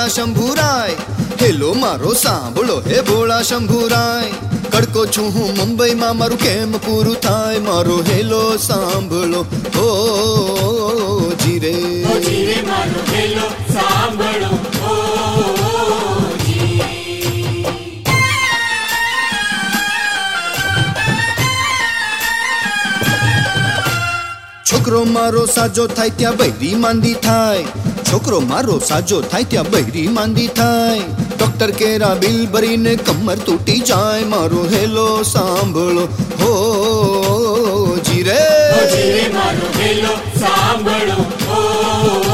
શંભુરાય, hello મારો સાંભળો હે ભોળા શંભુરાય. કડકો છું હું મુંબઈમાં, મારું કેમ પૂરું થાય, મારો હેલો સાંભળો ઓ જીરે. મારો હેલો સાંભળો ઓ છોકરો મારો સાજો થાય ત્યાં બૈરી માંદી થાય, છોકરો મારો સાજો થાય ત્યાં બૈરી માંદી થાય. ડોક્ટર કેરા બિલ ભરીને કમર તૂટી જાય, મારો હેલો સાંભળો હો જીરે. મારો હેલો સાંભળો ઓ